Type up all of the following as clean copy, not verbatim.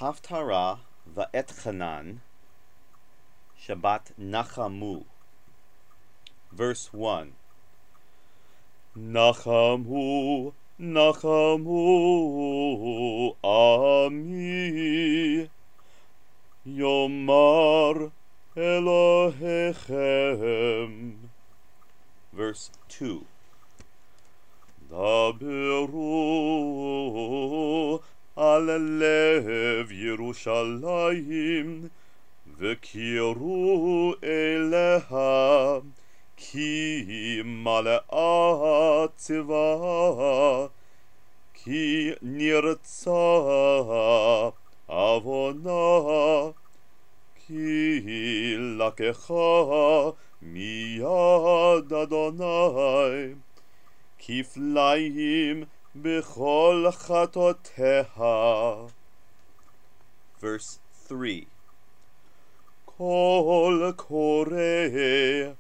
Haftarah Va'etchanan, Shabbat Nachamu. Verse 1. Nachamu, Nachamu, Ami, Yomar Elohechem. Verse 2. Daberu al lev Yerushalayim v'kiru eleha ki mala'at tzva ki nirtza avona ki lakecha miyad Adonai Kiflaim b'chol chatoteha. Verse 3. Kol koreh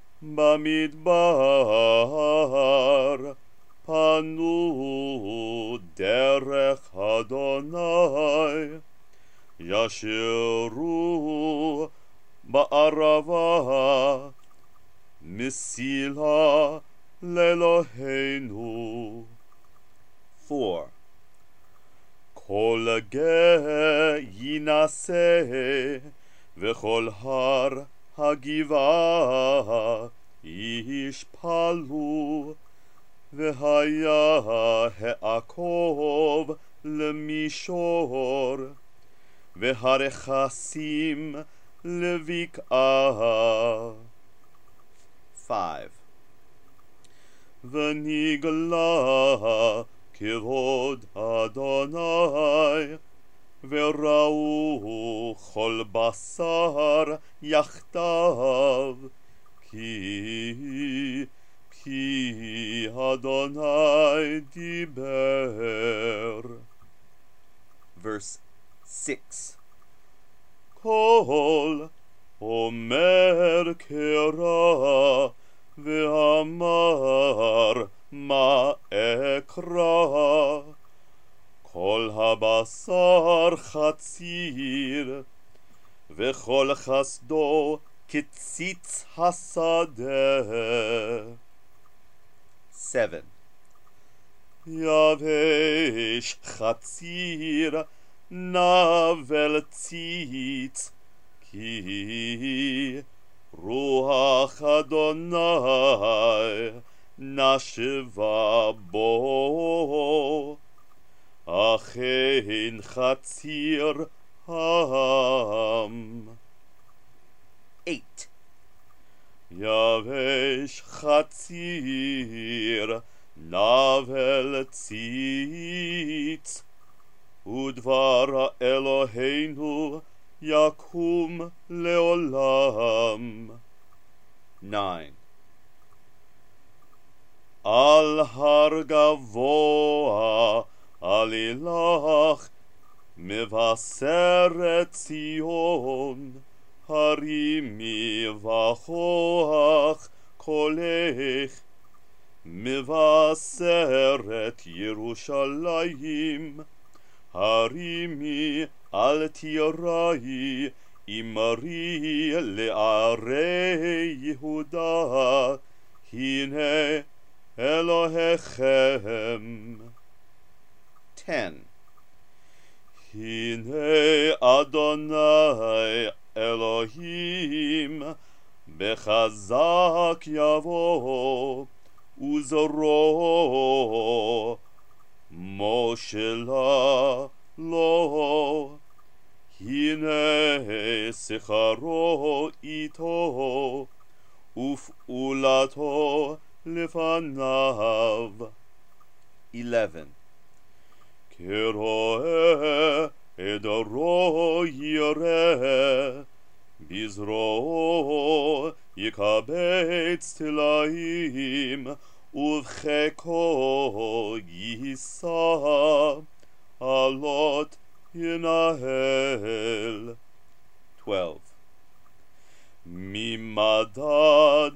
bamidbar panu derech Adonai yashiru ba'arava misila Lelohenu. 4. Kol ge yinaseh v'chol har hagiva yishpalu v'haya he'akov lemishor v'harechasim levik'ah. 5. V'nigla kivod Adonai v'ra'u chol basar yachtav ki Adonai diber. Verse 6. Kol omer kera Ve'amar ma ekra Kol habasar chatzir Ve'chol chasdo kitzitz hasadeh. 7. Yavesh chatzir navel tzitz ki Ruach Adonai nasheva bo Achein chatzir ham. 8. Yavesh chatzir navel tzitz Udvar Eloheinu Yakum leolam. 9. Al har gavoa alilach mevaseret Zion harimi vachoach kolech mevaseret Yerushalayim harimi al tirai imari le'arei Yehuda hine Elohechem. 10. Hine Adonai Elohim bechazak yavo uzro moshela lo Hine secharo ito uf'ulato lefanav. 11. Keroe edoro yireh bizro yikabetz tilaim uvcheko yisa alot Yinahel. 12. Mimadad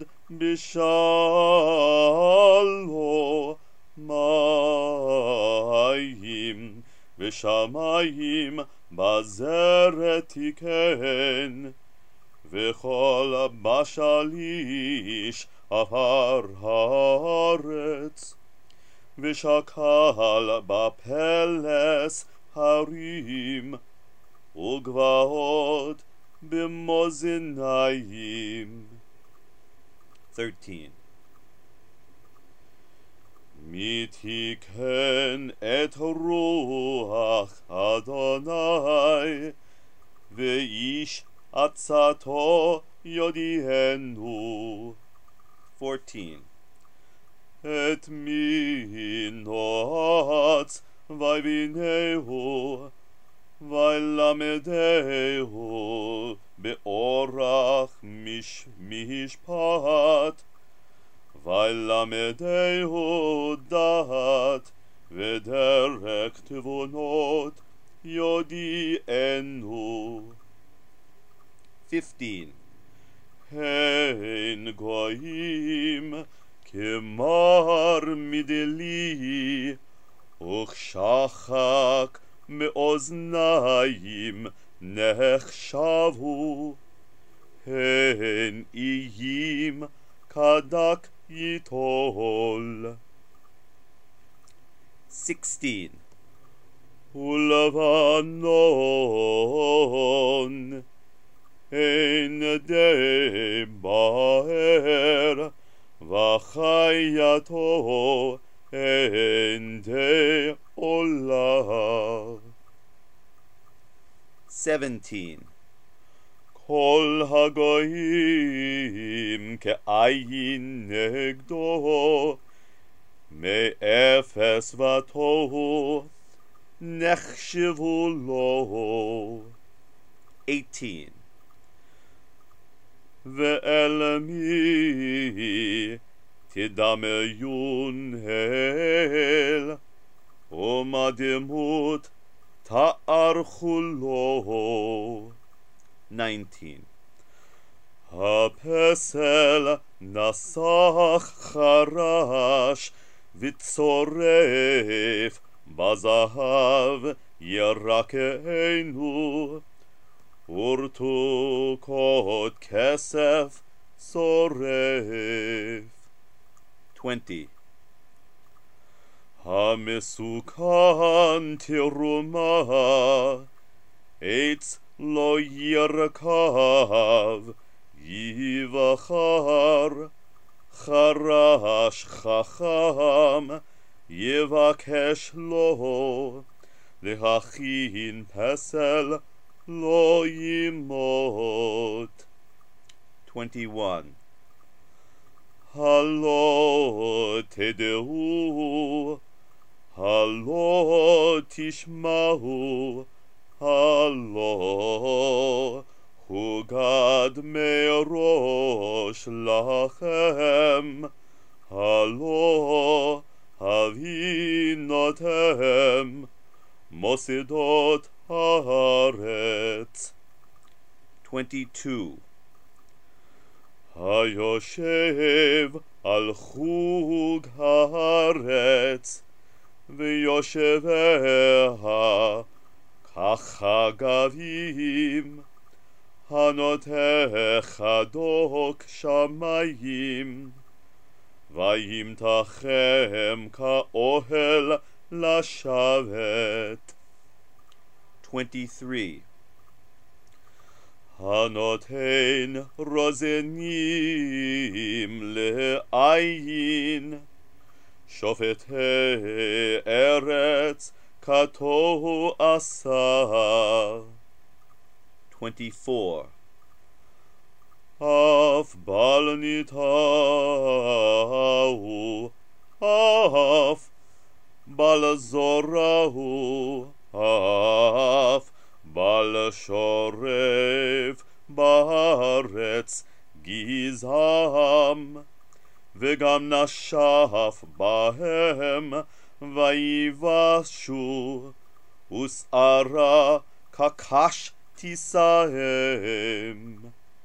bishalo mayim ושמיים בזרת תיקן, וכל בשליש עפר הארץ, ושקל בפלס הרים, וגבעות במאזניים. 13. מי תיקן את רוח אדוני, ואיש עצתו יודיענו. 14. את מי נועץ ויבינהו, וילמדהו באורח משפט, וילמדהו דעת ודרך תבונות יודיענו. 15. הן גויים כמר מדלי, וכשחק מאוזניים נחשבו, הן איים כדק יטול. 16. ולבנון אין די בהר, וחייתו אין די עולה. 17. כל הגויים כעין נגדו, מאפס ותוהו נחשבו לו. 18. ואל מי תדמיון אל, ומה דמות תערכו לו. 19. הפסל נסך חרש, וצורף בזהב ירקנו, ורתוקות כסף שורף. 20. המסוכן תרומה, עץ לא ירכב, יבחר, חרש חכם, יבקש לו, להכין פסל לא ימות. 21. הלא תדעו, הלא תשמעו, הלא הוגד מראש לכם, הלא הבינותם מוסדות הארץ. 22. היושב על חוג הארץ, ויושביה כחגבים, הנותך דוק שמיים, וימתחם כאוהל לשבת. 23. הנותן רוזנים לעין, שופטי ארץ כתוהו עשה. 24. אף בל ניטעו, אף בל זורעו, אף בל שורף בארץ גזעם, וגם נשף בהם ויבשו, ושערה כקש תישאם.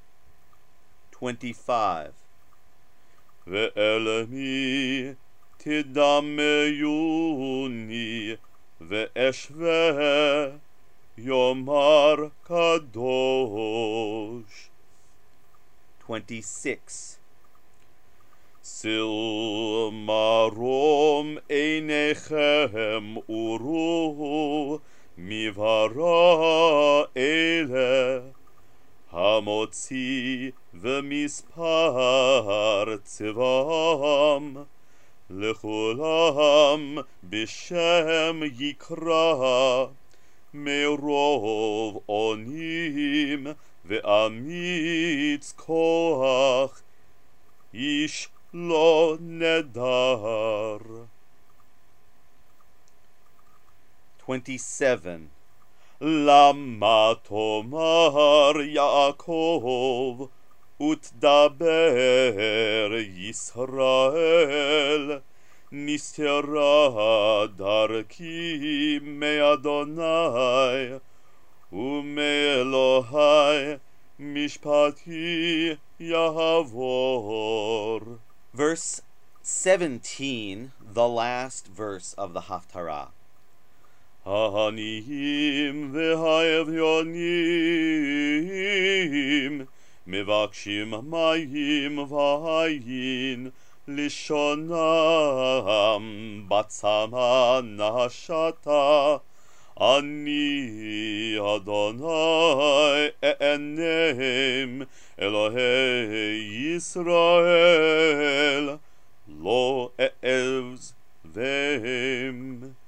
25. ואל מי תדמיוני, ואשווה יאמר קדוש. 26. סיל מרום עיניכם וראו מברא אלה המוציא ומספר צבאם לכולם בשם יקרא מרוב אונים ואמיץ כוח איש לא נדר. 27. למה תאמר יעקב ותדבר ישראל נסתרה דרכי מאדוני ומאלוהי משפטי יעבור. Verse 17, the last verse of the Haftarah. העניים והאביונים מבקשים מים ויין לשונם בצמא נשתה אני אדוני אענם אלוהי ישראל לא אעזבם.